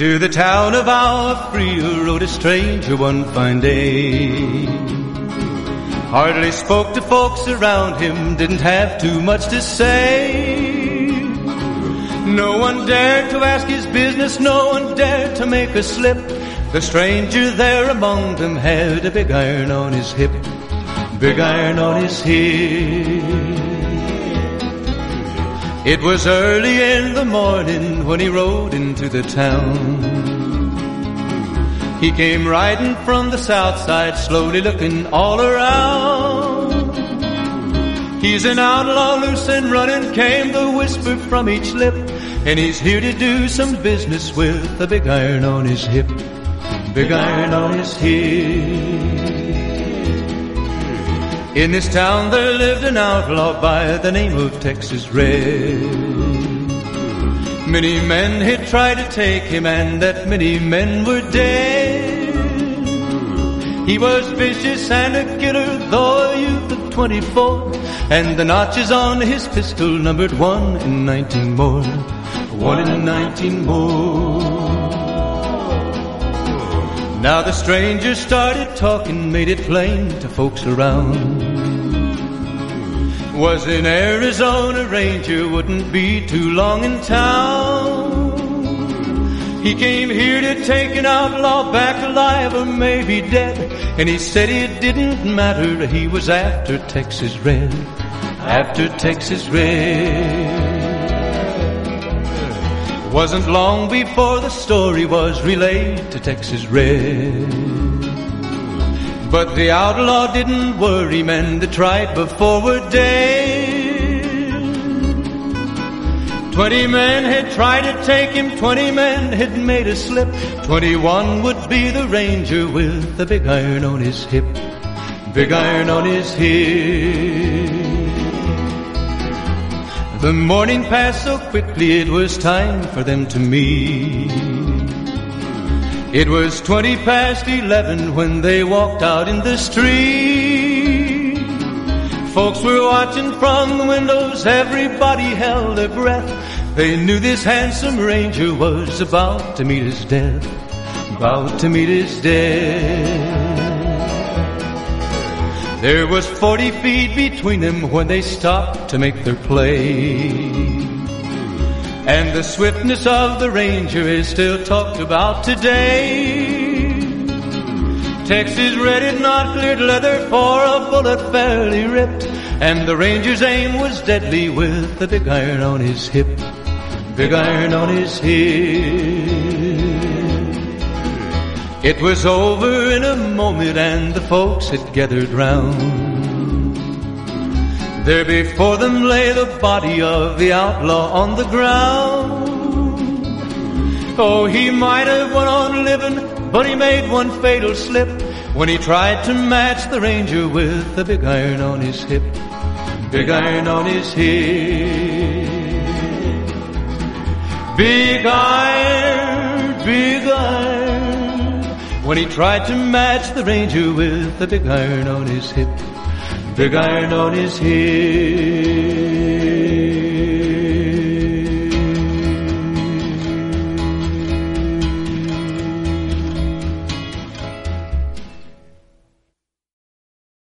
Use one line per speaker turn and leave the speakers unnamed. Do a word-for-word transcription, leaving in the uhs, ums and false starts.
To the town of Alfrea rode a stranger one fine day. Hardly spoke to folks around him, didn't have too much to say. No one dared to ask his business, no one dared to make a slip. The stranger there among them had a big iron on his hip, big iron on his hip. It was early in the morning when he rode into the town. He came riding from the south side, slowly looking all around. He's an outlaw, loose and running, came the whisper from each lip, and he's here to do some business with a big iron on his hip, big iron on his hip. In this town there lived an outlaw by the name of Texas Red. Many men had tried to take him, and that many men were dead. He was vicious and a killer, though a youth of twenty-four, and the notches on his pistol numbered one in nineteen more, one in nineteen more. Now the stranger started talking, made it plain to folks around. Was an Arizona Ranger, wouldn't be too long in town. He came here to take an outlaw back alive or maybe dead, and he said it didn't matter, he was after Texas Red, after Texas Red. Wasn't long before the story was relayed to Texas Red. But the outlaw didn't worry, men that tried before were dead. Twenty men had tried to take him, twenty men had made a slip. Twenty-one would be the Ranger with the big iron on his hip, big iron on his hip. The morning passed so quickly, it was time for them to meet. It was twenty past eleven when they walked out in the street. Folks were watching from the windows, everybody held their breath. They knew this handsome Ranger was about to meet his death, about to meet his death. There was forty feet between them when they stopped to make their play. And the swiftness of the Ranger is still talked about today. Texas Red had not cleared leather for a bullet fairly ripped, and the Ranger's aim was deadly with the big iron on his hip, big iron on his hip. It was over in a moment and the folks had gathered round. There before them lay the body of the outlaw on the ground. Oh, he might have went on living, but he made one fatal slip when he tried to match the Ranger with the big iron on his hip, big iron on his hip. Big iron, big iron, when he tried to match the Ranger with the big iron on his hip, big iron on his hip.